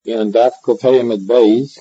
In Daf Kofayim at Beis,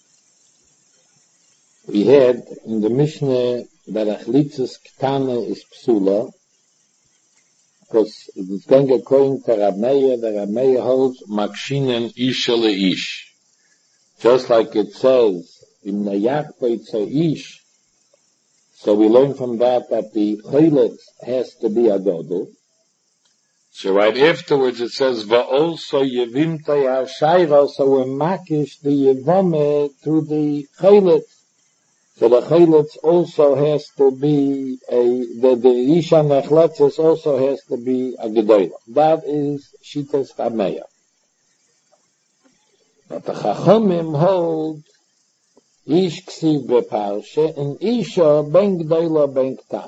we had in the Mishnah that Achlitzes Ktana is Psula, because it's going according to Rab Meir, the Rab Meir holds Makshinen Ish Ish. Just like it says, Im Nayach Poitzo Ish, so we learn from that the Chaylet has to be a Godel. So right afterwards it says, Va'olso Yevimtei HaShayra, so we're makish the Yevame through the Chaylet. So the Chaylet also has to be the Isha Nechletzes also has to be a Gedolah. That is Shitas Rameya. But the Chachomim hold Ish Ksiv Beparshe and Isha Ben Gedolah Ben Ktana.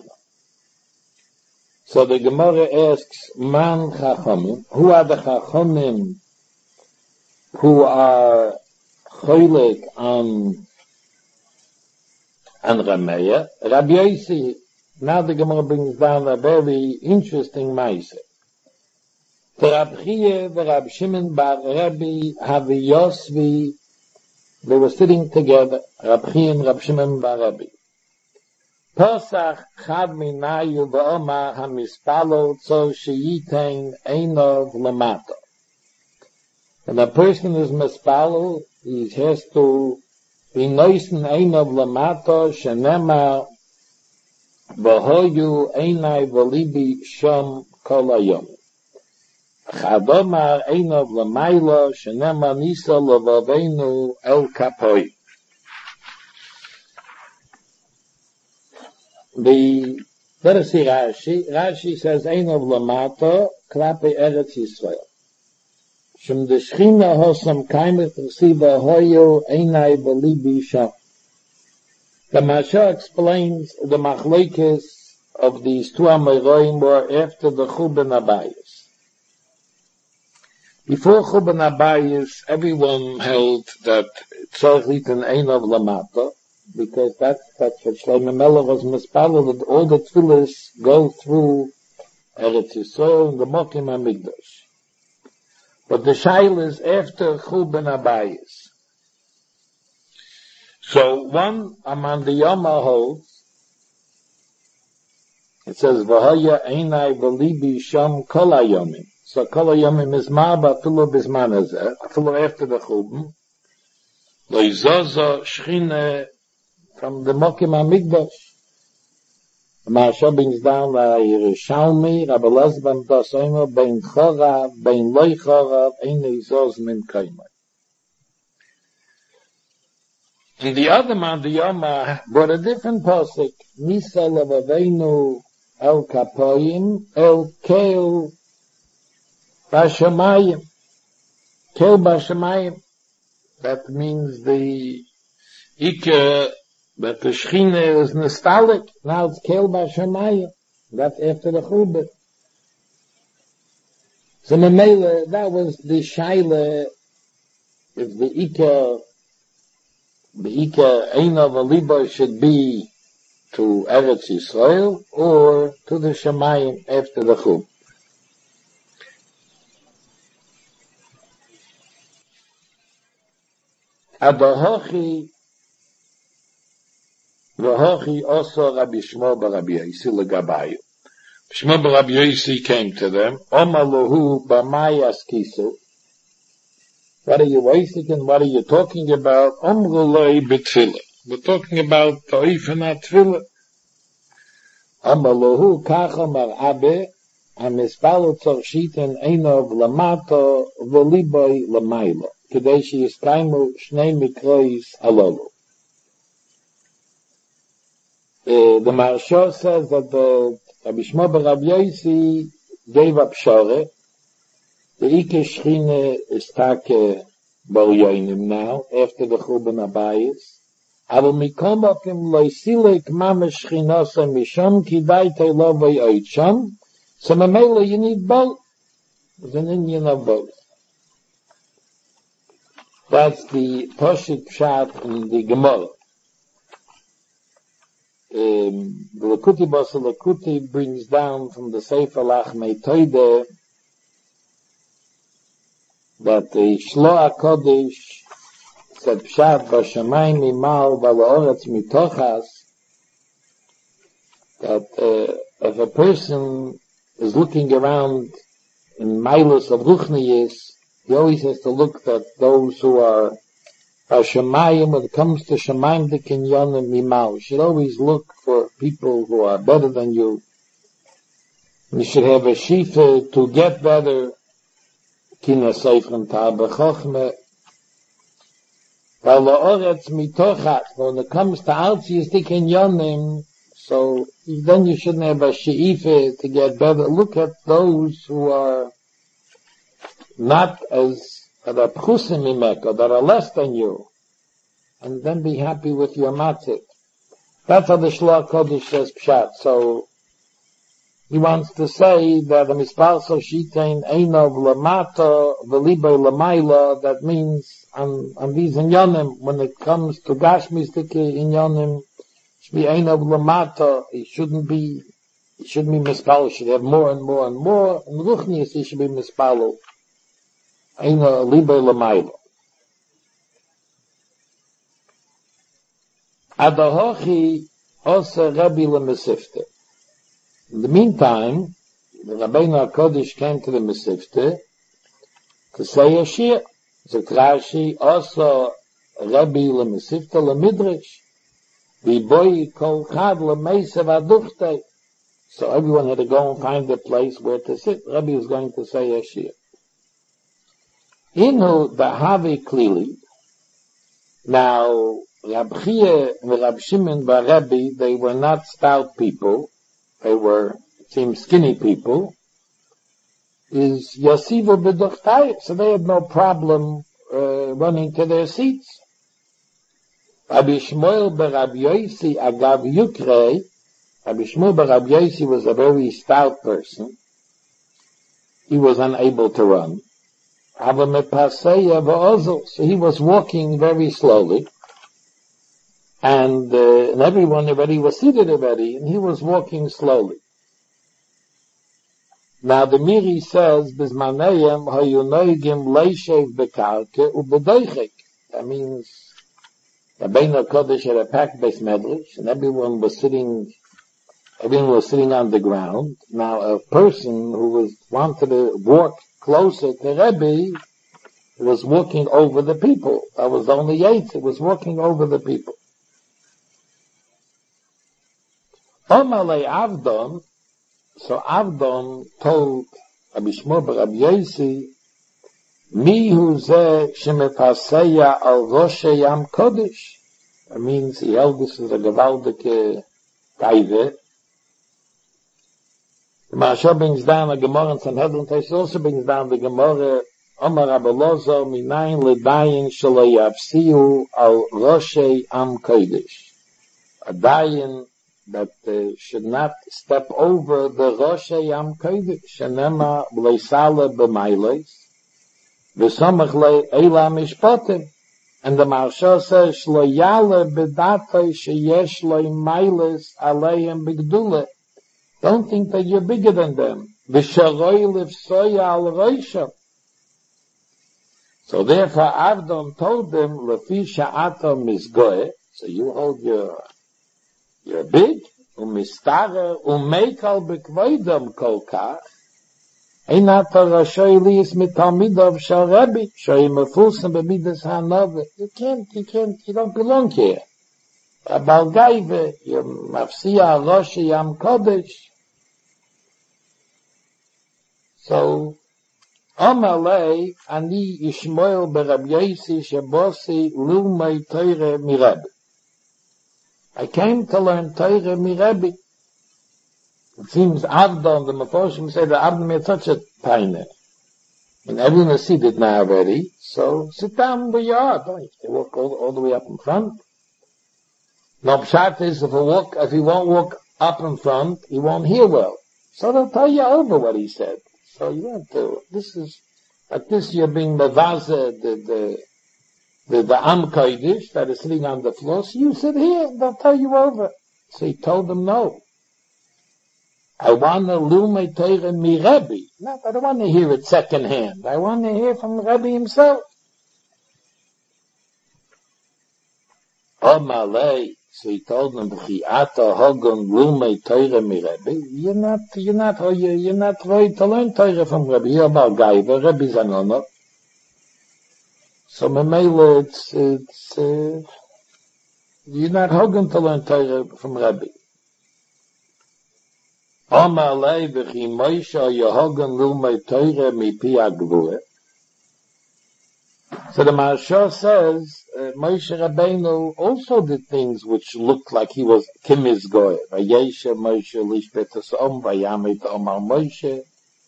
So the Gemara asks, Man Chachomim, who are the Chachomim who are Choylek on Rameya? Rabbi Yossi, now the Gemara brings down a very interesting maase. The Rab Chiya, the Rab Shimon bar Rabbi Havi Yosvi, they were sitting together, Rab Chiya and Rab Shimon bar Rabbi. Posach chad minayu v'omar hamispalo tzo sheyitein einov lamato. When a person is mispalo, he has to be noisen einov lamato shenemar v'hoyu einai v'libi shom kol hayom. Chadomar einov lamaylo shenemar nisa levavenu el kapoi. Let us see Rashi. Rashi says, Ein of Lamato, Klape Eretz Yisrael. Shem de Shechina hosam kaimet resiva hoyo einai belibi sham. The Masha explains the machlekes of these two Amoraim were after the Chuban Abayis. Before Chuban Abayis, everyone held that tzarich liten Ein of Lamato, because that's what Shlomo Melech was mispalel, that all the tefillos go through Eretz Yisrael and the Mokim HaMikdash. But the shail is after Chuban Abayis. So one among the Yoma holds, it says, V'hoya einai v'libi sham kol hayomim. So kol hayomim is ma'ba afilu bizman hazeh, afilu after the Chuban. Lo yizozo shchine from the Mokim HaMikdash. The Maharsha brings down Yerushalmi, Rabbi Lezban Dasoimo, Ben Chorav, Ben Loi Chorav, Ein Izos Min Kaimai. And the other man, the Yoma, brought a different pasuk, Nisa Levavenu El Kapoyim, El Keil Bashamayim. Keil Bashamayim. That means the Ike, but the Shechina is nostalgic. Now it's Keil Bashamayim. That's after the Chubah. So Mamela, that was the Shaila, if the Ika Eina Valiba should be to Eretz Yisrael or to the Shamayim after the Chubah. Adahachi V'hochi also Rabbi Shmuel bar Rabbi Yossi legabayu. Shmuel bar Rabbi Yossi came to them. Omar lohu b'mayas kisu. What are you wasting and what are you talking about? Omru loi b'tfilah. We're talking about ta'if and atfilah. Omar lohu kach omar abe hamispalo tzorshiten einov lamato v'liboi lamaylo. Kedei sheyiskaimu shnei mikrois halolu. The Maharsha says that the Rabbi Shmuel bar Rabbi Yossi gave up Shore. The Ike Shechina is take Bar Yoinim now, after the Chuban Abayis. Aval mikom okim lo yisilek mamash Shechinasa misham kidai teilo v'yoid sham. So Mamela, you need both. There's an Indian of both. That's the Poshit Pshat in the Gemara. The Lakuti Basel Lakuti brings down from the Sefer Lachmei Toide that the Shlo HaKodesh said Pshat Bashamayim Mimal V'La'oretz Mitochas, that if a person is looking around in milos of Ruchniyis, he always has to look at those who are Bashamayim. When it comes to Shamayim the Kinyonim Mimal, you should always look for people who are better than you. You should have a shifa to get better. Kina Seifren Ta'aba Chochme. V'La'oretz Mitochas, when it comes to Altzis the Kinyonim, so then you shouldn't have a she'ife to get better. Look at those who are not as, that are pchusim imeka, that are less than you, and then be happy with your matzit. That's how the Shlo HaKodesh says pshat. So he wants to say that the mispal so shitein einov lamata v'libay lamayla, that means on these inyanim, when it comes to gashmistike inyanim, be einov lamata, he shouldn't be mispal, he should have more and more and more. In Ruchnius he should be mispal. Einov libay lamayla. Adahochi also Rabbi Lemesifte. In the meantime, the Rabbeinu HaKodesh came to the Mesifte to say a shir. So Rashi also Rabbi Lemesifte Lemidrash. V'boy kol chad lemeisa v'aduchte. So everyone had to go and find a place where to sit. Rabbi was going to say a shir. Inu b'havi klili. Now, Rab Chia and Rab Shimon bar Rebbe, they were not stout people. They were, it seems, skinny people. Is Yasivu b'duchtayim. So they had no problem running to their seats. Rabbi Shmuel bar Rabbi Yosi agav Yukrei. Rabbi Shmuel bar Rabbi Yosi was a very stout person. He was unable to run. So he was walking very slowly. And everyone already was seated already, and he was walking slowly. Now the Miri says, Bismaneyem hayunoigim leishev bekarke ubedoichek. That means Rabbeinu HaKodesh had a packed base medrash, and everyone was sitting on the ground. Now a person who wanted to walk closer to Rebbe was walking over the people. That was only Yates, it was walking over the people. Omalei Avdon, so Avdon told Rabbi Shmuel bar Rabbi Yosi, Mi hu zeh shemepaseya al Roshei Yam Kodesh. That means he held this as a gewaldige taive. The Maharsha brings down a Gemara in Sanhedrin, he also brings down the Gemara, Omar Rabbi Lozo, minayin ledayin shelo yafsiu al Roshei Am Kodesh. A dayin that should not step over the Roshei Yam Kodesh, shenema b'leisale b'mailes, v'samach le'ela mishpatim. And the Maharsha says, shlo yale b'datoi sheyesh lo mailes aleim b'gdule. Don't think that you're bigger than them. V'sharoi lifsoya al roisha. So therefore Avdon told them, lefi sha'ato misgoe, so you hold you're big, umistare, umeikal bekvoidam kolkach, einata rashoy liyis mitalmidov shal Rebbe, shoy mefulsem b'midas hanove. You don't belong here. Abal gaive, you're mafsiya Roshei Yam Kodesh. So, Amalei, ani Yishmoel bar Rabbi Yosi shebosi lulmei teire mi Rebbe. I came to learn Torah mi Rebbe. It seems Avdon, the Meforshim say that Avdon made such a tiny. And everyone is seated now already, so sit down where you are. Don't you have to walk all the way up in front. No pshat is if he won't walk up in front, he won't hear well. So they'll tell you over what he said. So you have to, you're being mevaze, the Am Kodesh that is sitting on the floor, so you sit here, they'll tell you over. So he told them no. I want to Lumei Torah mi Rebbe. Not, I don't want to hear it second hand. I want to hear from Rebbe himself. Omalei, so he told them, B'chi'ata hogon Lumei Torah mi Rebbe. You're not right to learn Torah from Rebbe. You're about Gaiva, Rebbe's anono. So Mamela, you're not hogan to learn Torah from Rebbe. Omalei v'chi Moshe Yehogan Lumei Torah mipi Agvura. So the Maharsha says Moshe Rabbeinu also did things which looked like he was Kimiz Goy. Vayeshe Moshe lishbetas vayamit Omar Moshe.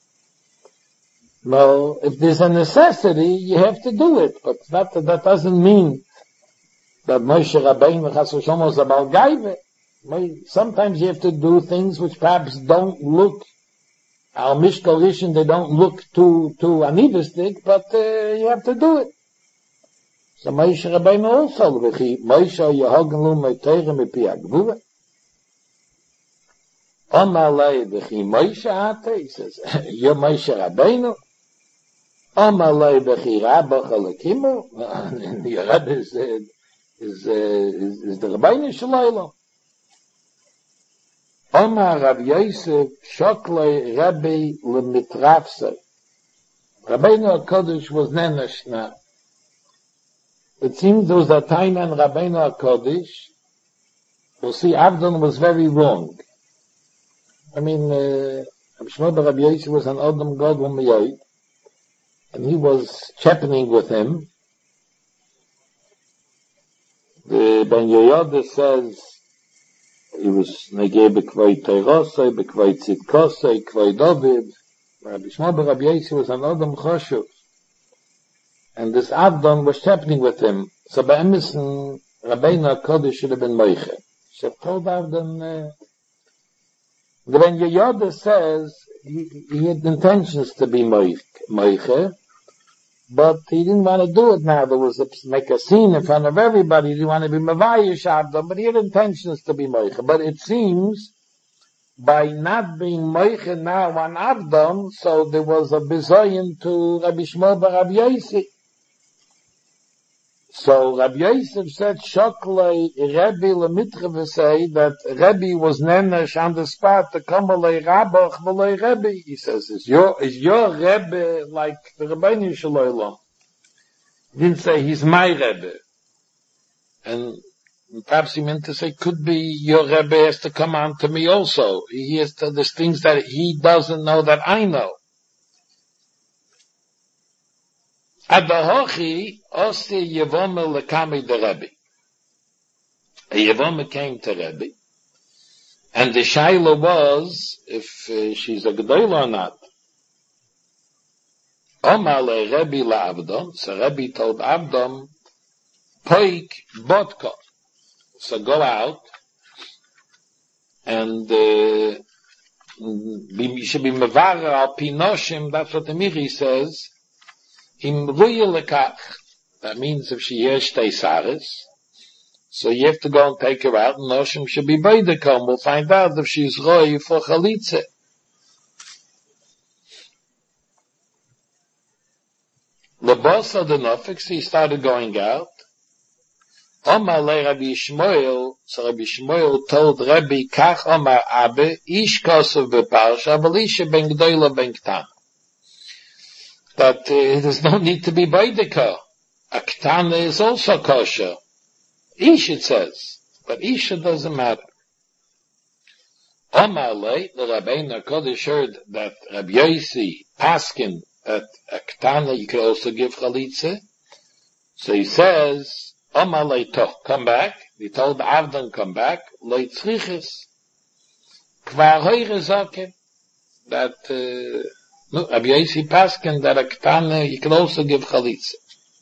No, if there's a necessity, you have to do it, but that doesn't mean that Moshe Rabbeinu Chas v'Shalom is about Gaive. Sometimes you have to do things which perhaps don't look, al mishkalishin, they don't look too anivistic, but you have to do it. So Moshe Rabbeinu also, Moshe Yehogan Lumei Torah mipi Agvura. Omalei v'chi Moshe ate, he says, you're Moshe Rabbeinu. Omalei v'chi Rabba Chalakimu, your Rebbe is the Rabbeinu Shalayla. Omar Rav Yosef Shoklei Rebbe L'mitrafse. Rabbeinu HaKodesh was nenesh now. It seems there was a time when Rabbeinu HaKodesh, we'll see, Avdon was very wrong. I mean, Shmuel Bar Rabbi Yosef was an Adam Gadol Miyot, and he was chapening with him. The Ben Yehoyada says, he was negei b'kvay Teirosei, b'kvay Tzidkosei, b'kvay David. Rabbi Shmuel Bar Rabbi Yosef was an Adam Choshev. And this Avdon was chapening with him. So by Emerson, Rabbeinu HaKodesh should have been Moiche. She have told Avdon, the Ben Yehoyada says, he had intentions to be Moiche, but he didn't want to do it now. There was make a scene in front of everybody. He didn't want to be Mavayish Avdon, but he had intentions to be Moiche. But it seems, by not being Moiche now on Avdon, so there was a bizoyin to Rabbi Shmuel Bar Rabbi Yosef. So Rabbi Yosef said, Shoklei Rebbe L'mitche say that Rebbe was nenesh on the spot to come alei Rabach v'lei Rebbe. He says, is your Rebbe like the Rabbeinu Shalayla? He didn't say he's my Rebbe. And perhaps he meant to say, could be your Rebbe has to come on to me also. He has to, there's things that he doesn't know that I know. Adahochi osi Yevome lekami de Rebbe. A Yevome came to Rebbe, and the shaila was if she's a gedola or not. Omar le Rebbe la Avdom, so Rebbe told Avdom, poik bodka. So go out, and you should be mevarer al pinoshim, that's what the Miri says, Im ruye lekach. That means if she hears teisaris, so you have to go and take her out, and Noshim should be beidekom. We'll find out if she's roy for chalitze. Lebosa the nofix, he started going out. Omar le Rabbi Shmuel, so Rabbi Shmuel told Rabbi, kach Omar Abe, ish kosov beparsha, but isha ben gdoila ben ktan. That there's no need to be baidika. A ktana is also kosher. Ish it says, but isha doesn't matter. Omar le, the Rabbeinu HaKodesh heard that Rabbi Yossi paskin that a ktana you can also give chalitze. So he says, Omar le toch, come back. He told Avdon come back. Le tzriches. Kvar hoire zoke. That, Rabbi Yossi paskin that a ktana you can also give chalitze.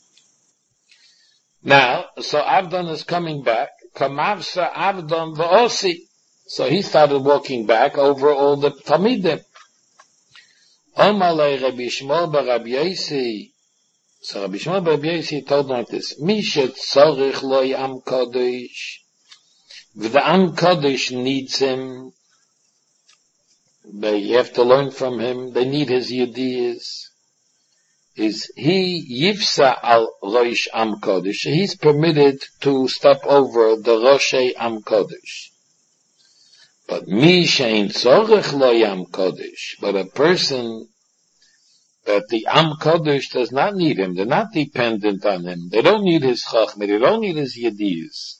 Now, so Avdon is coming back. Kamavsa Avdon v'osi. So he started walking back over all the Talmidim. Omar le Rabbi Shmuel bar Rabbi Yossi. So Rabbi Shmuel bar Rabbi Yossi told him like this: Mishet tzorich lo am kodesh. If the am kodesh needs him, They have to learn from him. They need his ideas. Is he Yifsa al Rosh Am Kodesh? He's permitted to step over the Roshei Am Kodesh. But Mi Shein Tzorech Lo Am Kodesh. But a person that the Am Kodesh does not need him. They're not dependent on him. They don't need his Chachma. They don't need his Yediyas.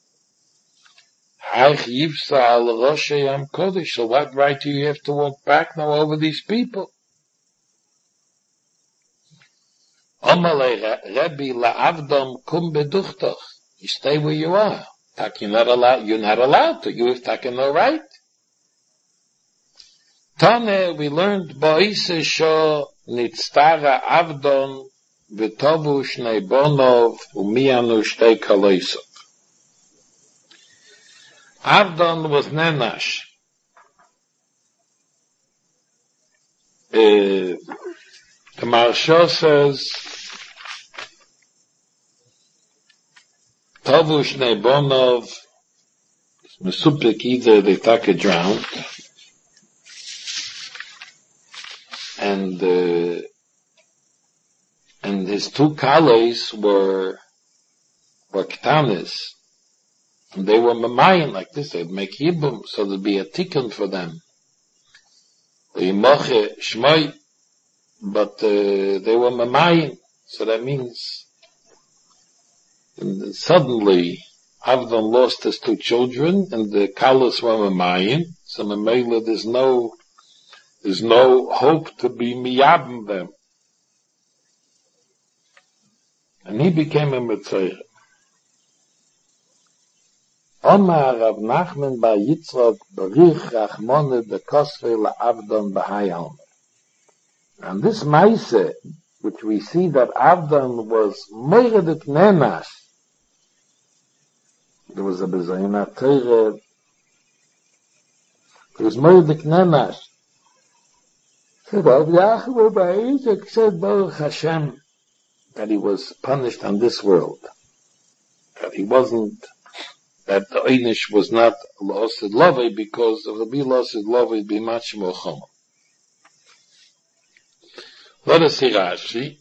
Hach Yifsa al Roshei Am Kodesh. So what right do you have to walk back now over these people? Amalei Rebbe la'avdom kum beduchtoch. You stay where you are. You're not allowed to. You have taken no right. Tane, we learned ba'ise sho nitztara avdon v'tovu shnei bonov u'miyanu shtei kaloisov. Avdon was nenash. The Maharsha says, Tovu Shnei Bonov, Mesupik, either they took a drown, and his two kales were ketanis, and they were mamayin like this. They'd make yibum, so there'd be a tikkun for them. Yimoche shmoi, but they were mamayin, so that means suddenly Avdon lost his two children, and the kalas were mamayin. So Mamela, there's no hope to be miyabim them, and he became a Mitzayah. Omar Rav Nachman bar Yitzchak berich Rachmone bekosve la'Avdon b'hai alma. And this Maise, which we see that Avdon was Moiredet Nenash, there was a Bezayin HaTorah, it was Moiredet Nenash. So Rav Yachov bar Yitzchak said, Baruch Hashem, that he was punished on this world. That he wasn't, that the Einish was not L'osid Lovei, because if it be L'osid Lovei, it'd be much more Chomer. Let us see Rashi.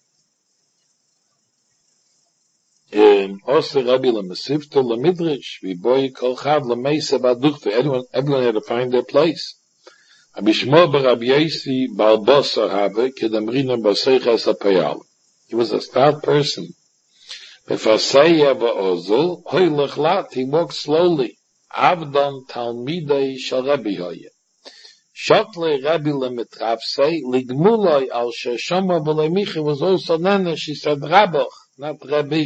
Oser Rabbi Lemesifto Lemidrish, V'boi Kol Chad Lemeisa Baduchta. Everyone had to find their place. Abishmo Rabbi Yosi Bar Bosa Have Kedamrina Baseichas HaPayal. He was a stout person. Befaseiya Ba'ozel Hoylech Lat. He walked slowly. Avdon Talmidei Shal Rabbi Hoye. Shotle Rabbi Lemetrafsei Ligmuloi Al Sheshama B'Lemicha was also Nana. She said Rabbach, not Rabbi.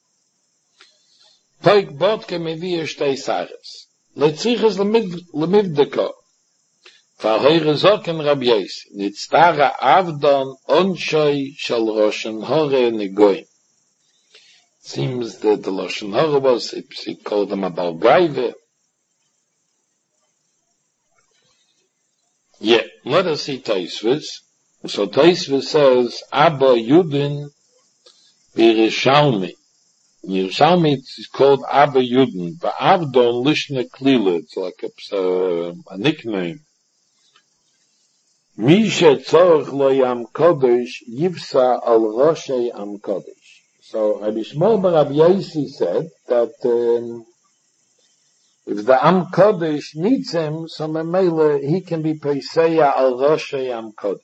Poik Botke Mevier Shtei Sares. Letziches Lemivdeko. V'ahoyre Zoken Rabbi Yosi. Nitztara Avdon Onshoi Shal Roshen Hore Negoim. Seems that the Loshen Hore was, he called them a Balgraive. Yeah, let us see Taisvis. So Taisvis says, Abba Yudin B'Yerushalmi. Yerushalmi is called Abba Yudin, but Avdon Lishne Klila, it's like a nickname. Misha Tzorch Lo Yam Kodesh Yivsa Al Roshei Am Kodesh. So Rabbi Shmuel bar Rabbi Yosi said that if the Am Kodesh needs him, so Mamela, he can be Peiseya Al Roshei Am Kodesh.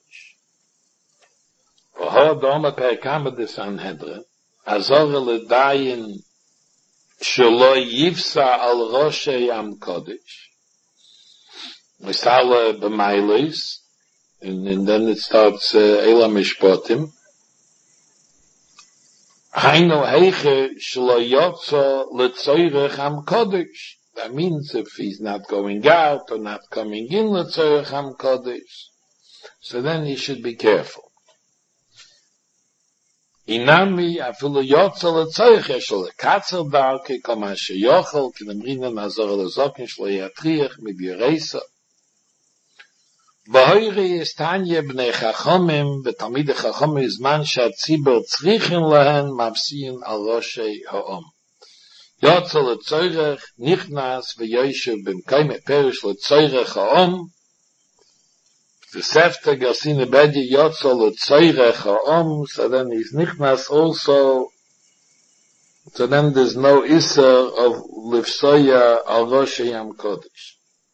V'ho Doma Perkama de Sanhedrin, Azor Ledayin Shelo Yivsa Al Roshei Am Kodesh. Misala B'Mailis, and then it starts Eila Mishpotim. Hainu Heiche Shelo Yotzo L'Tzoyrech Am Kodesh. That means if he's not going out or not coming in L'Tzoyrech Am Kodesh, so then he should be careful. Inami afilu Yotzo L'Tzoyrech Shelo Katzer Darke Koma Sheyochel K'nemrina Nazor L'Zokin Shelo Yatriach Mibyereisa. B'hoyri is Tanya b'nei Chachomim v'tamid Chachomim zman she'atzibur tzrichin lehen mavsiyin al roshei ha'om. Yotzo l'tzoyrech nichnas v'yoshev b'mkayim perish l'tzoyrech ha'om the Sefta Gasine Bedi Yotzol Tzoyrech Ha'om, so then he's nichnas also, so then there's no Isser of Lifsoya al Rosh Yam Kodesh.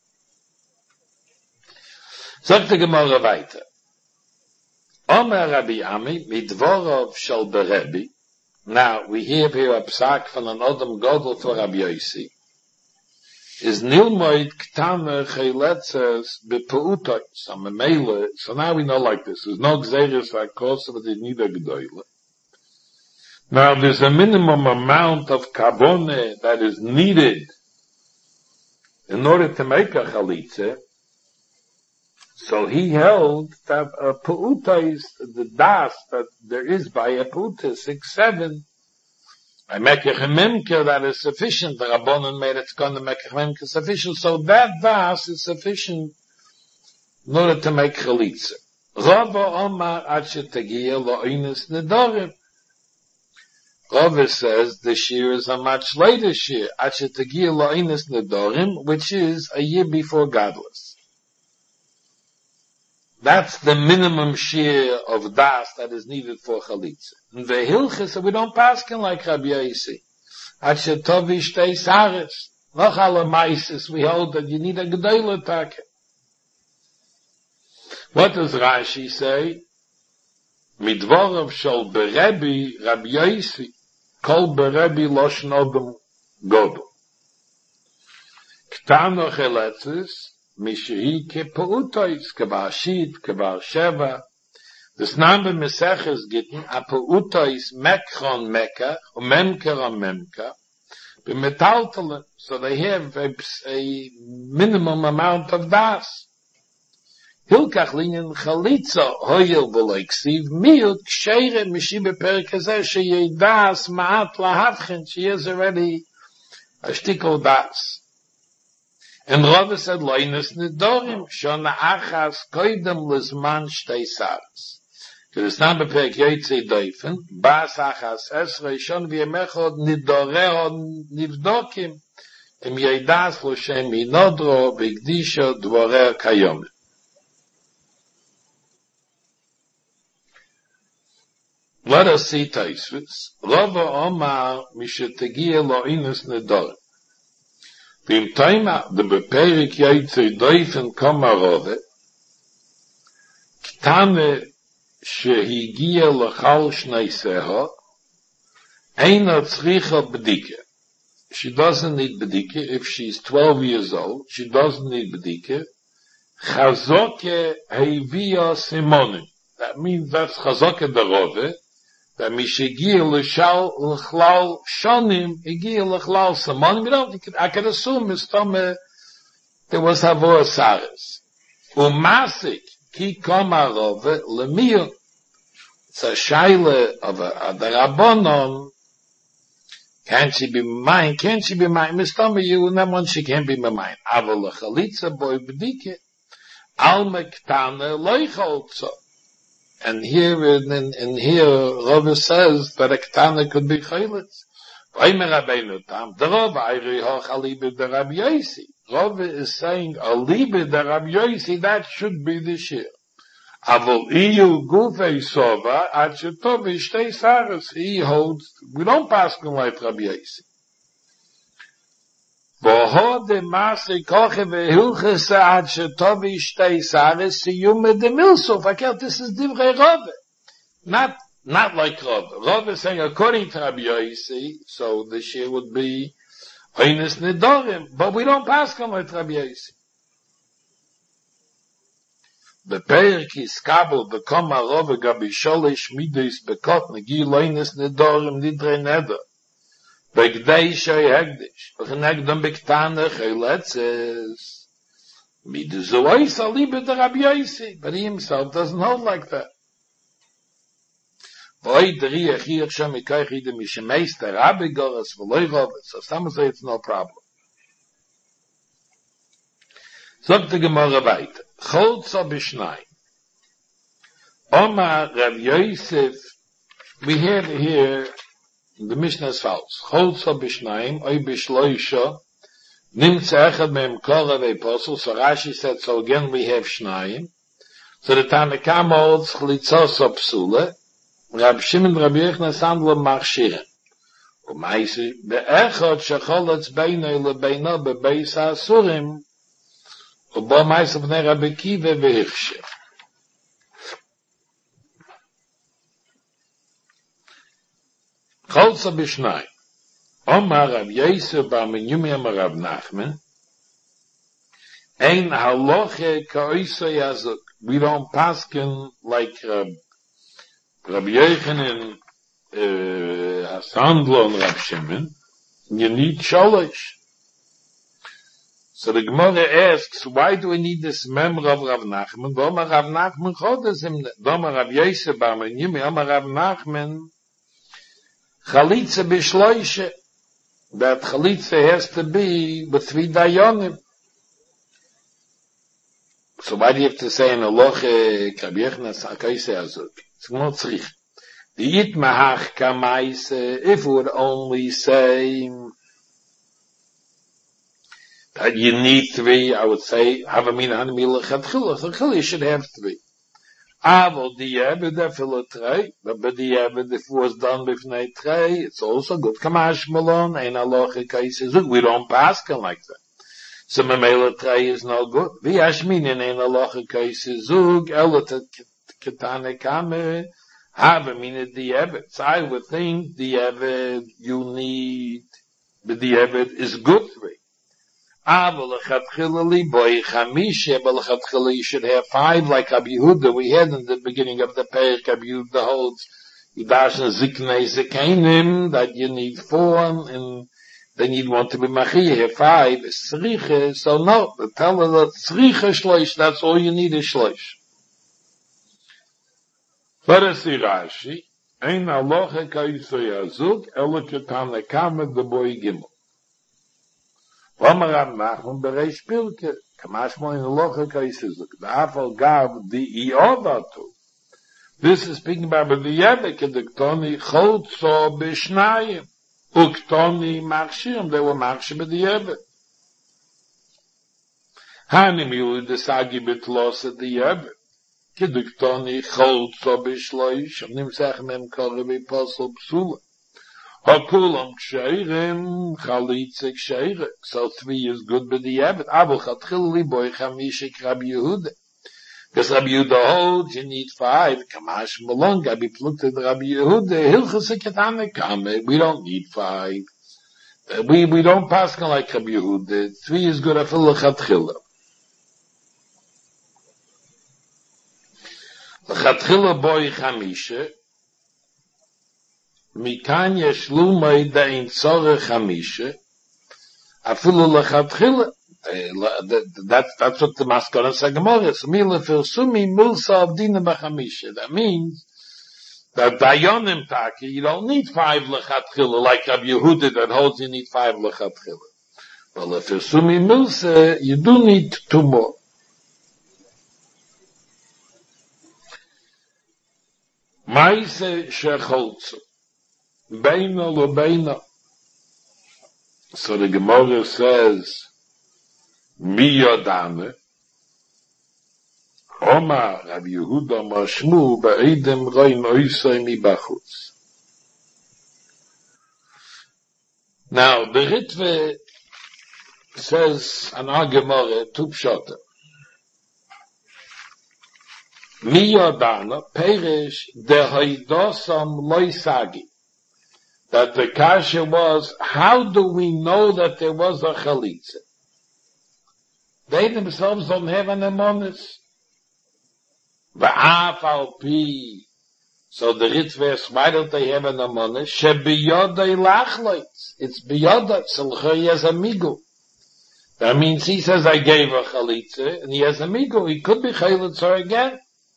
Sagt die Gemara weiter. Omer Rabbi Ami, Midvorov Shal Berebi. Now, we have here a psak from an Odom Godel for Rabbi Yossi. Is Nilmoid Ktane Chayletzes Bepeutois. So now we know like this. There's no Gzeres Akos, but they need a Gdoile. Now, there's a minimum amount of Kavone that is needed in order to make a Chalitze. So he held that a Peuta is the das that there is by a Peuta, 6-7. I make a chemimke that is sufficient. The Rabbanon made it going to make a chemimke sufficient. So that das is sufficient in order to make chalitza. Rava Omar Ache Tegiya Lo Oines Nedorim. Rava says the shear is a much later shear. Ache Tegiya Lo Oines Nedorim, which is a year before Gadlus. That's the minimum shear of das that is needed for chalitza. In the hilchis, we don't paskin like Rabbi Yossi. Ache tovi shtei saris. Noch alle meises, we hold that you need a gedoyle take. What does Rashi say? Midvorov shal berebi Rabbi Yossi. Kol berebi loshn odom godel. Ktano cheletzis. Mishehi kepeutois, kebashit, kebasheva. Das Name Meseches gitten, a peutois mekron mekach, memker on memker, b'metaltelen, so they have a minimum amount of das. Hilkach linyan chalitza, hoyel v'loiksiv, miut, ksheire, mishibe perkezeh, sheyei das, ma'at lahavchen, she is already a shtikol das. And Rava said, Loinus Nidorim, Shona Achas, Koidem Lizman Shtei Saras. To the Stam Bepek Yotzei Doifen, Bas Achas Esrei, Shon V'yemechod Nidoreo Nivdokim, Im Yedas Lo Shem Inodro, B'gdisho Dvoreh Kayom. Let us see Taisvitz. Rava Omar, Mishetegia Loinus Nidorim. Vim Taima, the Beperik Yotzei Doifen Komarove, Ktane Shehigia Lachal Shneiseho, Eina Tzricha B'dike. She doesn't need B'dike. If she's 12 years old, she doesn't need B'dike. Chazoke Hevia Simonim. That means that's Chazoke Derove. That mishegia l'shal l'chlal shonim, hegia l'chlal simonim. I can assume there was havor saris. Umasik ki komarove lemir. It's a shaila of the rabbonon. Can she be mine? Can she be mine? Mistama you, and that one she can't be mine. Aval l'chalitza boy b'dike. Al mektane loicholtzo. And here, Rava says that a ketana could be chayletz. Rava is saying, alibe de Rabbi Yossi, that should be the shear. Avol iyu gufei sova, ad shetov ishtei saras. He holds, we don't pass him like Rabbi Yossi. Voho de maase koche vehilchese ad shetov ishtei saras, siyume de milsof. Okay, this is divrei Rava. Not like Rava. Rava is saying, according to Rabbi Yossi, so the shear would be Oines Nedorim, but we don't pass him like Rabbi Yossi. Beperk is kabel bekoma Rava gabi sholish midis bekot negi Oines Nedorim nidre neder. Begdei shoy hegdish. Bechenegdom bektane chayletzes. Midus ois alibe de Rabbi Yossi. But he himself doesn't hold like that. Boy, the riach here shom ikoich ide mishemeister Rabbi Goras v'loi Rava. So some say it's no problem. Sagt the Gemara weiter. Cholza b'shnai. Omar Rav Yosef, we have here, the Mishnah is false. Cholza b'shnayim, oi b'shloisha, nimtze echad me'em kora ve'posel, so Rashi said, so again we have shnayim. So the Tanakam holds Chlitzos Psula, Rab Shimon Rabbi Yochanan Sandler Machshiren. U'maisi, be'echot shecholetz beinei lebeino bebeis ha'asurim, u'bo maisi b'nei Rabbi Kiva v'hichsher. Cholza b'shnai. Omar Rab Yosef bar Menyumi Omar Rab Nachman, ein haloche ka'oisei azuk. We don't paskin like Rabbi Yochanan, Sandler and Rab Shimon. You need sholosh. So the Gemara asks, why do we need this member of Rav Nachman? Omar Rav Nachman chodes him. Omar Rab Yosef bar Menyumi Omar Rab Nachman, chalitza b'shloishe. That chalitza has to be with 3 dayanim. So why do you have to say in Aloche Kabiyechna Sakaise Azuk? It's not tzrich. The Yitmahach Kamaise, if we would only say that you need 3, I would say, Havamina Hanmila Chatchila. So you should have 3. Aval Diabed Afilo 3, but Diabed, if it was done with 3, it's also good. Kamash Malon, Ein Aloche Kaise Azuk. We don't pass like that. So Mamela 3 is no good. V'yashminin ein alocha kaisi zug, elot ketane kame, havamina di'ebed. So I would think di'ebed you need, but di'ebed is good 3. Aval lechatchila li boi chamishe, but lechatchila you should have 5 like Rabbi Yehuda we had in the beginning of the Perek. Rabbi Yehuda holds, Yidashin ziknei zikainim, that you need 4, and then you'd want to be machiyah 5 is tzricha, so no, tell her that tzricha shloish, that's all you need is shloish. Farasi Rashi, ein aloche kaisoy azuk, elo ketane kamet de boi gimel. Omar Rav Nachman bereish pilke, kamashmo in aloche kaisoy azuk, the afal gav di iodatu. This is speaking about the yebek, the ktoni chotzo b'shnayim. Uktoni Machshim, they were Machshim b'di'ebet. Hanim Yuli desagi betlos at di'ebet. Kiduktoni cholzo b'shloish, nimsech mem kore b'posel psula. Hakulam ksheirem, chalitze ksheirem. So 3 is good b'di'ebet. Abo chatchil li boi chamishik Rabbi Yehuda. Because Rabbi Yehuda holds, you need 5. Kamash Malon, Gabi Plukta Rabbi Yehuda, Hilchus Ketane Kame. We don't need 5. We don't pass like Rabbi Yehuda. 3 is good afil lechatchila. Lechatchila boi chamisha. Mikan yeshlu mei dein tzore chamisha. Afilu lechatchila. That's what the Maskana Sagamor is. Mila Firsumi Milsa Abdina Bachamisha. That means that Dayonim Taki, you don't need 5 lechatchila like Rabbi Yehuda that holds you need 5 lechatchila. Well, if Firsumi Milsa, you do need 2 more. Maise Shecholzu. Beina lo beina. So the Gemara says, Mi Yodane, Omar Rabbi Yehuda Mashmu Ba'idem Roim Oisoi Mi Bachutz. Now, the Ritve says an Gemara 2 pshata. Mi Yodane, Perish De Haidosam Loisagi. That the kasha was, how do we know that there was a chalitza? They themselves don't have an emonis. V'af al pi. So the Ritves, why don't they have an emonis? Shebiyodai lachloitz. It's biyodai. Tzilchoi has a migu. That means he says, I gave a chalitza, and he has a migu. He could be chalitza again.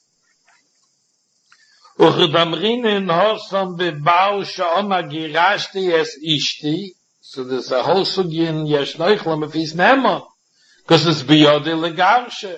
Uchedamrinen hosam bebau sha'oma girashti es ishti. So there's a whole sugi in Yesh Noichlam if he's nemon. Because it's biyodi legarshe.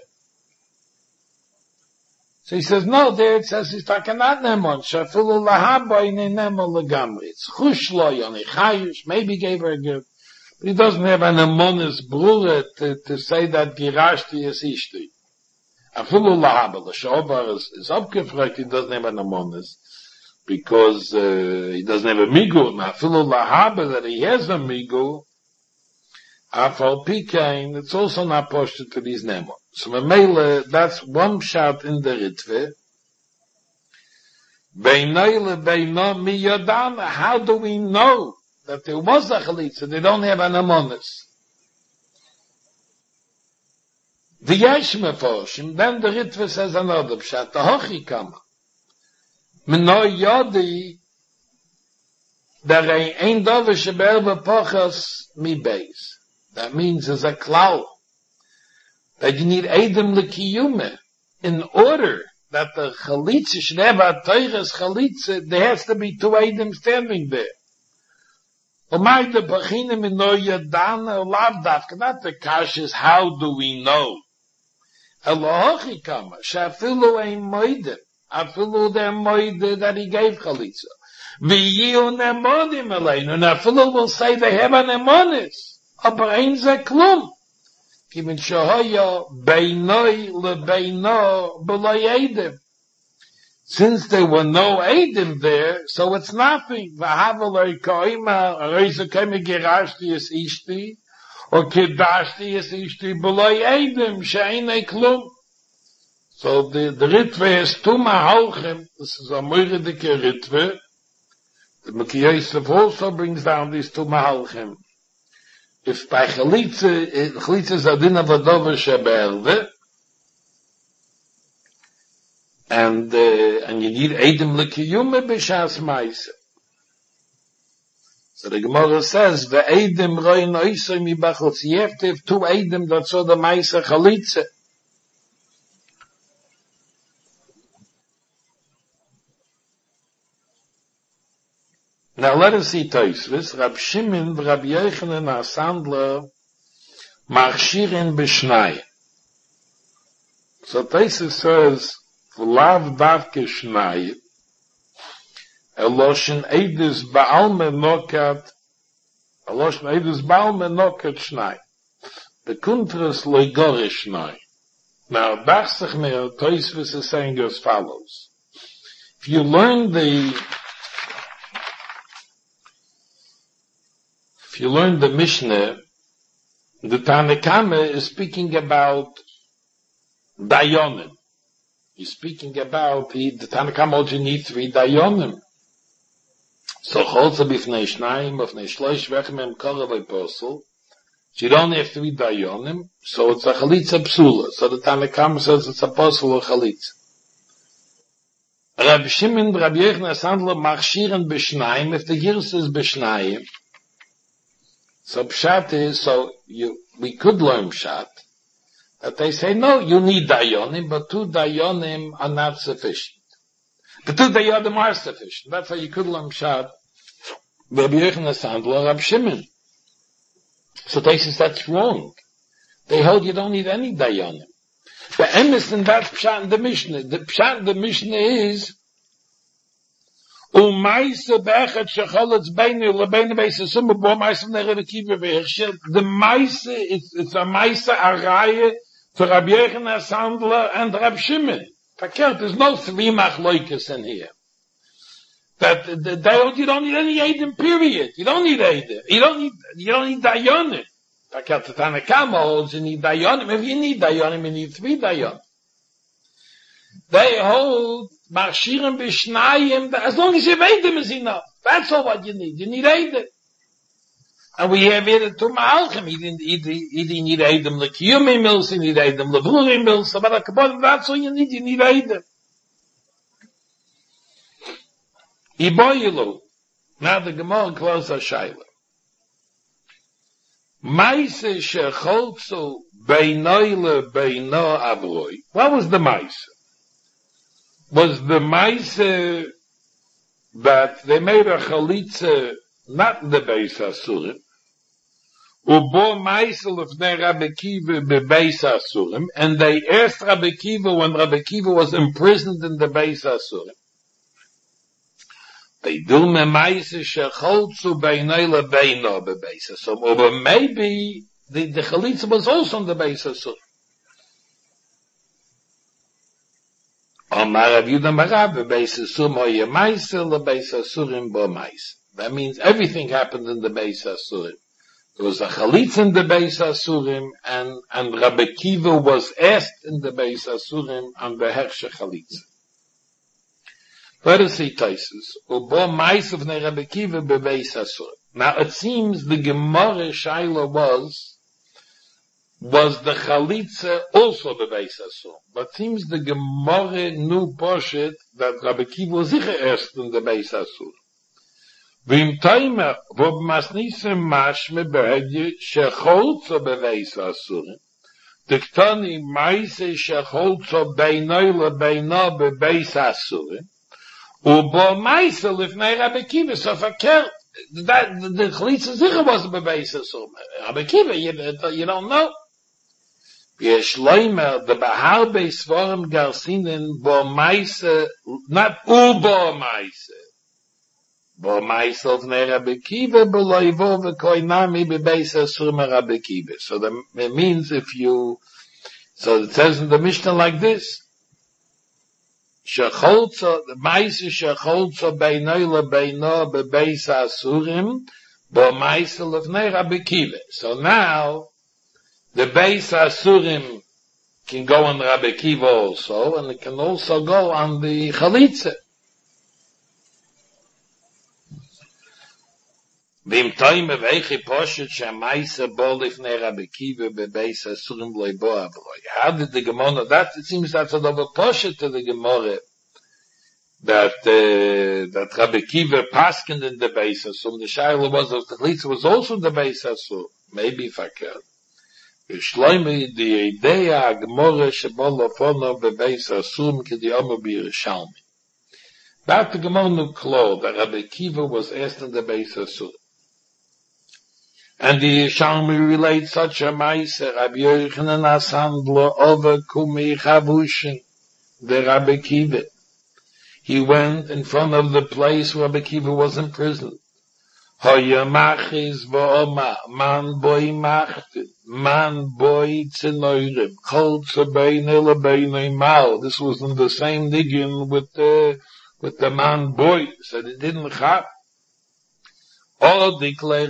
So he says, no, there it says he's talking not nemon. Shafilu lahaba in nemon legamri. It's chushlo yoni chayush. Maybe gave her a gift. But he doesn't have an emonis brure to say that girashti is ishti. Afilu lahaba, the shobar is abgefragt, he doesn't have an amonis, because he doesn't have a migu. Now, afilu lahaba, that he has a migu, afal pikain, it's also not posted to these nemo. So, Mamela, that's one shot in the Ritve. Beinoyle beino miyadam, how do we know that there was a chalitza? They don't have an amonis. The Yeshme Foshim, then the Ritva says another pshat, the Hochi Kama. Meno Yodi, there ain't dove sheberbe pochas mi beis. That means there's a klau, that you need Edom L'kiyume, in order that the chalitza should have a teures chalitza, there has to be two Edom standing there. Omay de Bachine Meno Yadana, lav dafka, not the kash is how do we know? Elohochi kama, shafilu ein moide, afilu der moide that he gave chalitza. V'yiu nemonim aleinu, and afilu will say they have an emonis, aber ein ze klum. Kimin shohoyo beinoi lebeino b'loi edim. Since there were no edim there, so it's nothing. V'haveloi koima, reizu kemi gerashti es ishti, or kedashti es ishti b'loi edim, she'einei klum. So the Ritve is two mahalchim. This is a moiridike Ritve. The Mekhi Yosef also brings down these two mahalchim. If by chalitza is adin of adova shebe'erde, and you need edim l'kiyume b'shas ma'ase. So the Gemara says, the edim roi noisoi mi bachutz. You have to have two edim that saw the ma'ase chalitza. Now let us see Tosfos. Rab Shimon, Rab Yochanan HaSandler, Machshirin b'shnai. So Tosfos says, V'lav davke shnai, Eloshin Eidus Ba'alme Nokat, Eloshin Eidus Ba'alme Nokat shnai. The Kuntras Loigore shnai. Now, Bachsach Meir, Tosfos is saying as follows. If you learn the Mishnah, the Tanakama is speaking about Dayonim. He's speaking about the Tanakama also needs 3 Dayonim. So Cholza b'fnei Shnayim, b'fnei Shlosh, v'echem korav apostle. So you don't have 3 Dayonim, so it's a Chalitza Psula. So the Tanakama says it's a apostle or Chalitza. Rab Shimon, Rab Yochanan HaSandler, Machshirin b'shnayim, if the Girs is b'shnayim, so Pshat is, we could learn Pshat, that they say, no, you need Dayonim, but 2 Dayonim are not sufficient. The 2 Dayonim are sufficient. That's how you could learn Pshat. Rabbi Yochanan HaSandler, Rab Shimon. So they say that's wrong. They hold you don't need any Dayonim. The emes and that's Pshat in the Mishnah. The Pshat in the Mishnah is, the Maise, it's a Maise Araye for Rabbi Yochanan HaSandler and Rab Shimon. There's no 3 machloikes in here. That you don't need any Eidim, period. You don't need Eidim. You don't need Dayonim. The Tanakama holds you need Dayonim. If you need Dayonim, you need 3 Dayonim. They hold Machshirim b'shnayim, as long as you have Eidim is enough. That's all what you need. You need Eidim. And we have here the two Ma'alchim. You need Eidim l'kiyumi mills, you need Eidim l'vuri mills, but that's all you need. You need Eidim. Iboyilu. Now the Gemara closes our Shaila. Maise shecholzu beinoyle beino avroi. What was the Maise? Was the Maise that they made a chalitza not in the Beis Asurim, ubo Maise lefnei Rabbi Kiva beBeis Asurim, and they asked Rabbi Kiva when Rabbi Kiva was imprisoned in the Beis Asurim. They do me Maise shecholzu beinoi lebeino beBeis Asurim, or maybe the chalitza was also in the Beis Asurim. Amar Rav Yehuda Marav, beis asur hoye ma'ase, lebeis asurim bo ma'ase. That means everything happened in the beis asurim. There was a chalitza in the beis asurim, and Rabbi Kiva was asked in the beis asurim on the hershe chalitza. Let us see Taisus. Ubo ma'ase of Rabbi Kiva bebeis asurim. Now it seems the Gemara Shaila was the chalitza also bebeis asurim. But seems the Gemara knew poshet that Rabbi Kiva was sicher asked in the beis asurim. Vim Taimer, wo b'masnisem mashme behedye shecholzo beveis asurim. Diktani maise shecholzo beinoi lebeino beveis asurim. Ubo maise lifnei Rabbi Kiva, so verkehrt. That, the chalitza sicher was beveis asurim. Rabbi Kiva, you don't know. Yesh loimer, the bahar beisvorim garsinen bo maise, not ubo maise. Bo myself ne Rabbi Kiva beloivo v'koinami bebeis asurim Rabbi Kiva. So it means so it says in the Mishnah like this, shecholzo, the maise shecholzo beinoi lebeino bebeis asurim, bo myself ne Rabbi Kiva. So now, the beis asurim can go on Rabbi Kiva also, and it can also go on the chalitza. Vim toime veichi poshet shamaisa bolif ne Rabbi Kiva bebeis asurim loibo avroi. How did the Gemara, it seems that's a double poshet to the Gemara, that Rabbi Kiva paskened in the beis asurim. The shaila was that the chalitza was also in the beis asurim. Maybe fakir. V'shloimi the idea Gemara shebolo fono bebeis asurim k'di omer b'Yerushalmi. That the Gemara knew clear that Rabbi Kiva was asked in the beis asurim. And the Yerushalmi relates such a meiser, Rabbi Yochanan Asandlo over Kumi Chavushin, the Rabbi Kiva. He went in front of the place where Rabbi Kiva was in prison. Hoya machis v'oma, man boy machted, man boy tzenoirim, chol tzebeine lebeine mal. This was in the same niggin with the man boy, so they didn't chap. So he went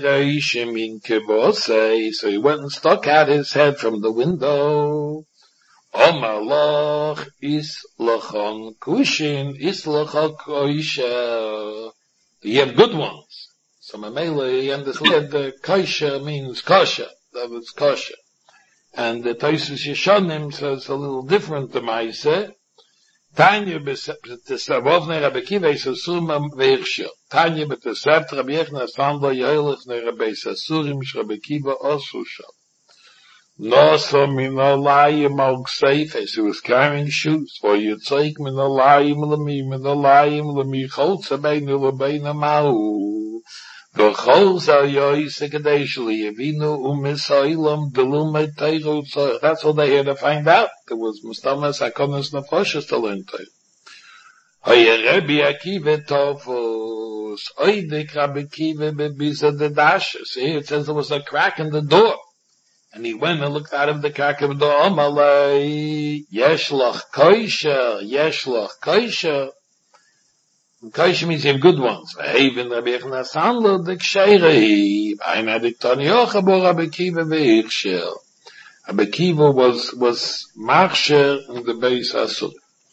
and stuck out his head from the window. Omalach islachon kushin islachon koisha. You have good ones. So Mamela, he understood the koisha means kosher. That was kosher. And the Taisus Yeshonim says a little different to Maise. Tanya b'tesavovnei Rabbi Kiva Yisasum v'irshir. Tanya b'tesav Rabbi Yechna Sandlo Yoelech ne Rabbi Yisasurim Rabbi Kiva Osu Shal. Noso min olayim al ksefes. He was carrying shoes. For Yitzaik min olayim lemi cholza beinu lebeinu mahu. V'cholza yoyse kadeshli yevinu u'misailam delume teiru. So that's all they had to find out. There was mustamas hakonos nefoshes to learn to. Hoye Rabbi Akiva tofus. Oidik Rabbi Kiva bebiza de dashes. Here it says there was a crack in the door. And he went and looked out of the crack of the door. Amalei, yeshlach koisha, yeshlach koisha. Koisha means you have good ones. Even Rabbi Yechna Sandlo the ksheirei. Aina diktani ochabo Rabbi Kiva ve'irshir. Rabbi Kiva was marsher in the beis asurim.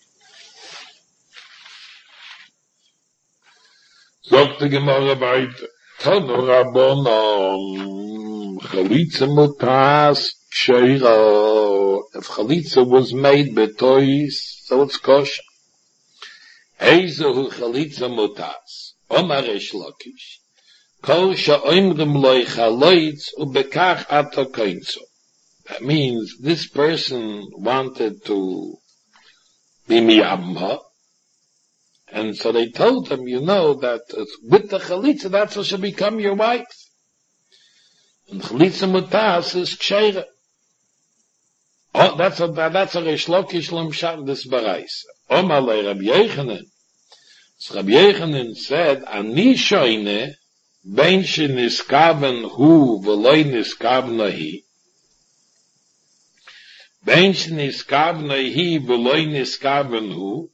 Sagt die Gemara weiter. Tanu Rabbanon, Chalitza mutas ksheira. If Chalitza was made betois, so it's kosher. Eizehu Chalitza mutas. Omar Reish Lakish. Kol sha'omrim loy chalitz ubekach ato koinzo. That means this person wanted to be miyamha. And so they told him, that with the chalitza, that's what should become your wife. And chalitza mutas is ksheira. Oh, that's a Reish Lakish l'mshat this barais. Omar le Rabbi Yochanan. So Rabbi Yochanan said, Ani shoyne, ben sheniskaven hu v'loi niskavna hi. Ben sheniskavna hi v'loi niskaven hu.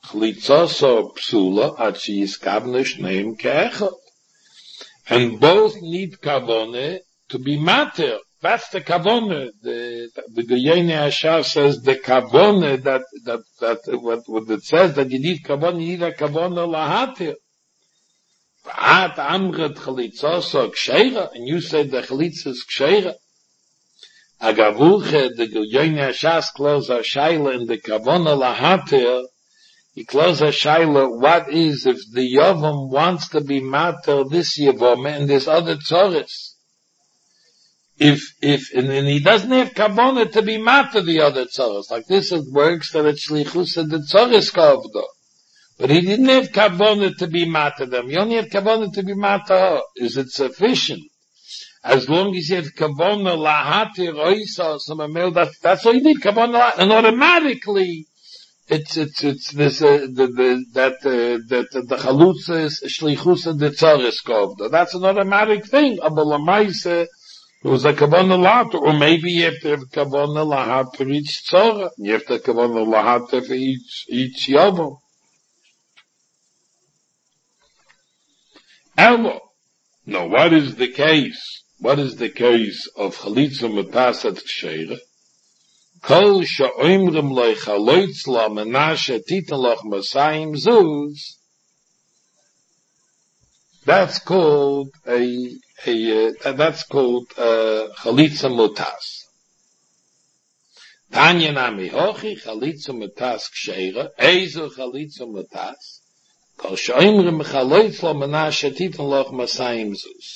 Chlitzoso psula, at she is kavnish name keechot. And both need kavone to be matter. That's the kavone. The Goyene Ashar says the kavone that what it says that you need kavone, you need a kavone lahatir. V'at amret chalitzoso ksheira, and you say the chalitzos ksheira. Agavulche, the Goyene Ashar close a shaila in the kavone lahatir. He closes a shaila, what is if the Yavam wants to be matter this Yavam and this other Tzoris? And he doesn't have Kavanah to be matter the other Tzoris. Like this it works that it's Shlichus and the Tzoris Kavdo. But he didn't have Kavanah to be matter them. You only have Kavanah to be matter her. Is it sufficient? As long as you have Kavanah lahati roisa, that's all you need, Kavanah, and automatically, it's this that the chalutza is shlichus and the tzaris kovda. That's an automatic thing. Abalamaise it was a kavanah lahat, or maybe you have to have kavanah lahat for each tzara. You have to have kavanah lahat for each yavam. Elo. Now, what is the case? What is the case of chalitza metasat ksheira? Kol sha'oimrim loy chaloitz la menashe titan loch masayim zuz. That's called chalitza mutas. Tanya nami hochi chalitza mutas ksheira. Eizo chalitza mutas. Kol sha'oimrim chaloitz la menashe titan loch masayim zuz.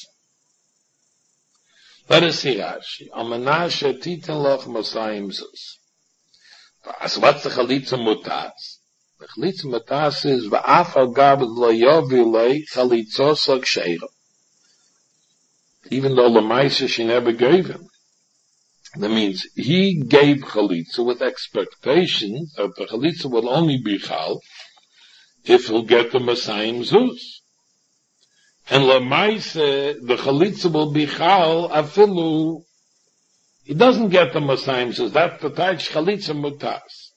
Let us see Rashi. Amanashe titan loch masayim zuz. So what's the chalitza mutas? The chalitza mutas is va'af al gab lo yovilei chalitzosa ksheira. Even though Lamaisa she never gave him. That means he gave chalitza with expectation that the chalitza will only be chal if he'll get the masayim zuz. And Lamaise, the chalitza will be chal afilu. He doesn't get the masayim, says that's the taich chalitza mutas.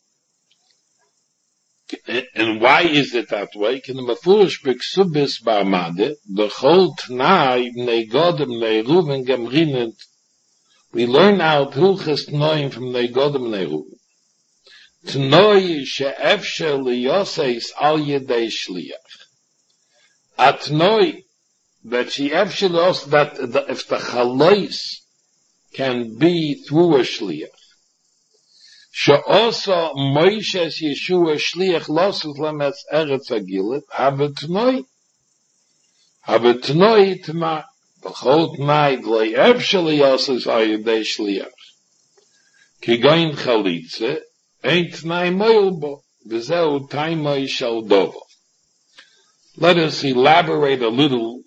And why is it that way? Can the mafurish b'ksubis ba'amade, the chol t'nai b'nei godem b'nei ruven gemrinet. We learn out hilchas t'noim from b'nei godem b'nei ruven. T'noi she'efshe liyoseis al yedei shliach. Atnoi, that she actually also that if the chalois can be through a shliach, she also Moshe's Yeshua shliach losus lemes eretz agilit havetnoi tma b'chol tnai glei actually also ayidei shliach ki goin chalitze ein tnai moilbo v'zeu taimoi shel dovo. Let us elaborate a little.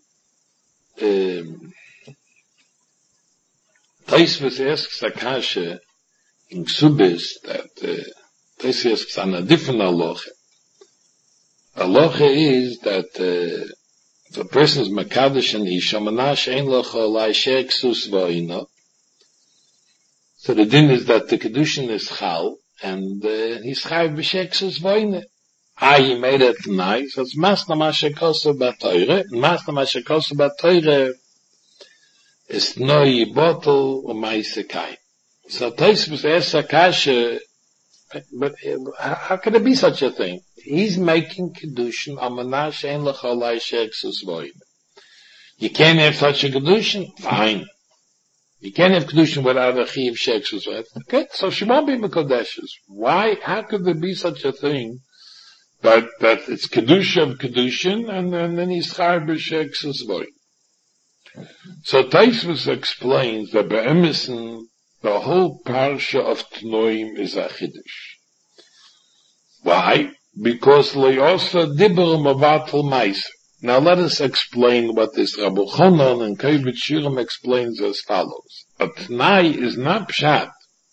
Taisvus asks Akasha in Ksubis that Taisvus asks on a different halacha. Halacha is that if a person is Makadosh and Isha Manash ein locha la'asher ksus v'oino, so the din is that the Kedushin is chal and he's chayav b'sher ksus v'oino. He made it nice. It's masna mashekosu batoire. Masna mashekosu batoire is noi bottle or maisekai. So Taisvus asks Akasha, but how could it be such a thing? He's making kedushin amanash ein lecholai sheksus void. You can't have such a kedushin? Fine. You can't have kedushin without a chiv sheksus void. Okay, so she won't be mekodeshes. Why? How could there be such a thing? That it's kedusha of kedushin, and then he's char b'sheksus void. So Taisvus explains that be'emison, the whole parsha of Tnoim is a chiddush. Why? Because le'osa dibur mavatal ma'aser. Now let us explain what this Rabbi Chonon and Kevit Shirim explains as follows. A Tnai is not pshat.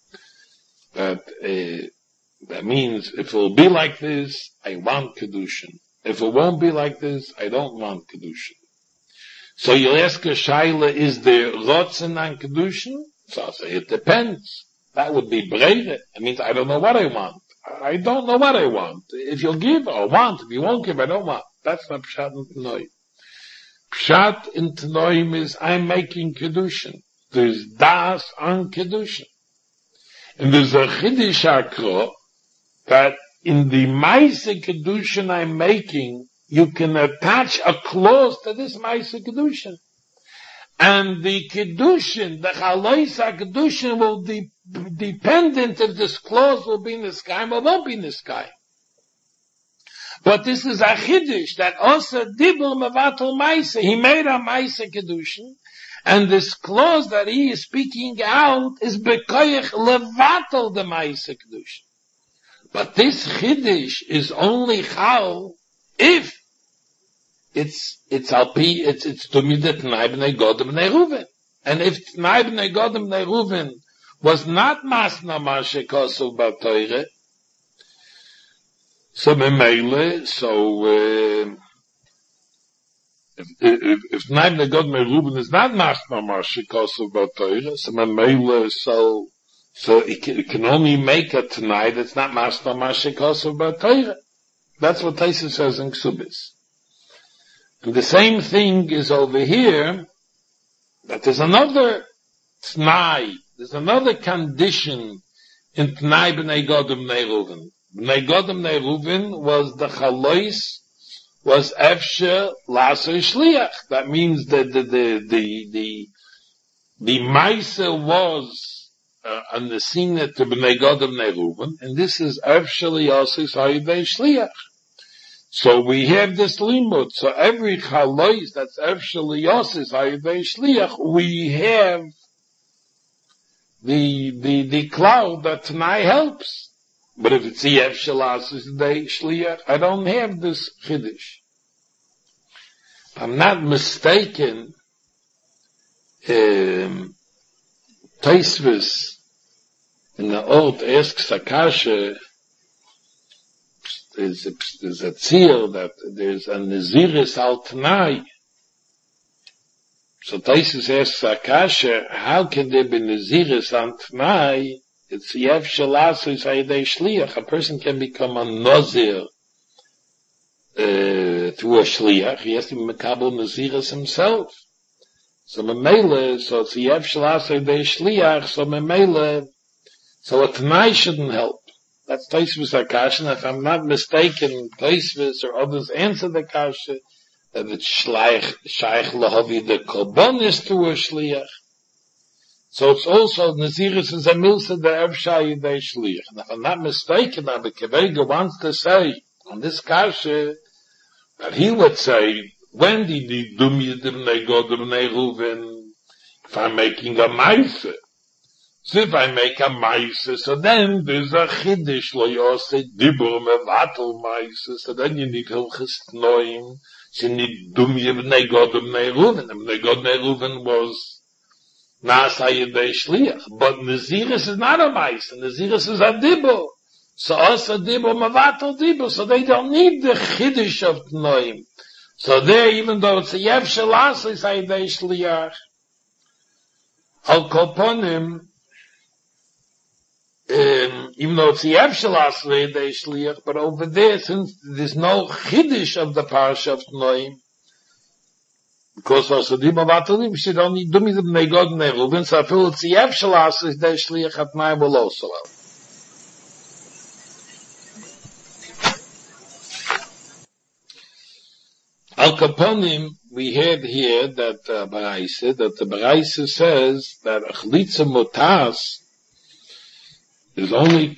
That means if it will be like this, I want kedushin. If it won't be like this, I don't want kedushin. So you ask a shaila, is there rotzen on kedushin? So I say, it depends. That would be breire. It means I don't know what I want. I don't know what I want. If you'll give, I want. If you won't give, I don't want. That's not Pshat in Tanoim. Pshat in Tanoim is I'm making Kedushin. There's Das on Kedushin. And there's a Chiddush Akro that in the Maise Kedushin I'm making, you can attach a clause to this Maise Kedushin. And the Kedushin, the Chaloisa Kedushin will be dependent if this clause will be in the sky or won't be in the sky. But this is a Chiddush that also Dibur Mevatel Maise. He made a Maise Kedushin, and this clause that he is speaking out is Bekoyach Levatel the Maise Kedushin. But this Chiddush is only how if it's Alpi, it's Tumidat Tnai B'nai Godim B'nai Ruven. And if Tnai B'nai Godim B'nai Ruven was not Masna Mashe Kosov B'Toire, so Memele, if Tnai B'nai Godim B'nai Ruven is not Masna Mashe Kosov B'Toire, so Memele, so it can only make a Tnai that's not Masna Mashe Kosov B'Toire. That's what Taisa says in Ksubis. And the same thing is over here, that there's another Tnai, there's another condition in Tnai B'nai Godim B'nai Ruven. B'nai Godim B'nai Ruven was the Chalois, was Efshe Laser Shliach. That means that the Maise was on the scene to B'nai Godim B'nai Ruven, and this is Efshe Liyasis Hayidei Shliach. So we have this limud. So every chalois that's Efshe Liyasis Hayidei Shliach, we have the cloud that Tanai helps. But if it's the Efshe Liyasis Hayidei Shliach, I don't have this chiddush. If I'm not mistaken, Taisvis in the old asks Akasha, there's a tzir that there's a Naziris al Tanai. So Taisus asks Akasha, how can there be Naziris al Tanai? It's Yev Shalasus Hayidei Shliach. A person can become a Nazir through a Shliach. He has to be Mekabel Naziris himself. So Memele, so it's Yev Shalasus Hayidei Shliach, so Memele, so a Tanai shouldn't help. That's Taisvis Akasha, and if I'm not mistaken, Taisvis or others answer the Kasha, that it's Shaykh Lahavi the Korbanis to a Shliach. So it's also, Naziris is a Milsa the Evshai Yidei Shliach. And if I'm not mistaken, Abba Kevega wants to say, on this Kasha, that he would say, when did he do me the B'nai Godim B'nai Ruven, if I'm making a Maisa? So if I make a Maisa, so then there's a Chiddush lo yosei dibur mevatel Maisa, so then you need Hilchas Tnoim, so you need Dumya B'nai Godim B'nai Ruven, and B'nai Godim B'nai Ruven was Nasa Yidei Shliach, but Naziris is not a Maisa, Naziris is a dibur, so also dibur mevatel dibur, so they don't need the Chiddush of Tnoim. So there, even though it's a Yev Shalasa, it's a Yidei Shliach, Al Kolponim, even though it's the Evshalas Yidei Shliach, but over there, since there's no Chiddush of the Parasha of Tnoim, because also Dima Vatalim, she don't need Dumi the B'nai God B'nai Ruven, so I feel it's the Evshalas Yidei Shliach at Tnai will also help. Al Kaponim, we had here that the Baraisa says that Achlitza Motas is only